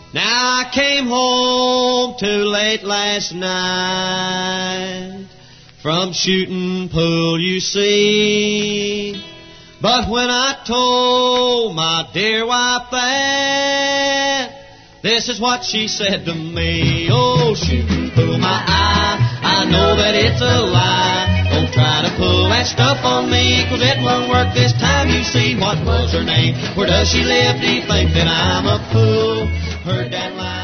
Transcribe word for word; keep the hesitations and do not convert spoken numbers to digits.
Now I came home too late last night from shooting pool, you see. But when I told my dear wife that, this is what she said to me. Oh, shooting pool, my eye, I know that it's a lie. Don't try to pull that stuff on me, 'cause it won't work this time. You see, what was her name? Where does she live? Do you think that I'm a fool? Heard that line.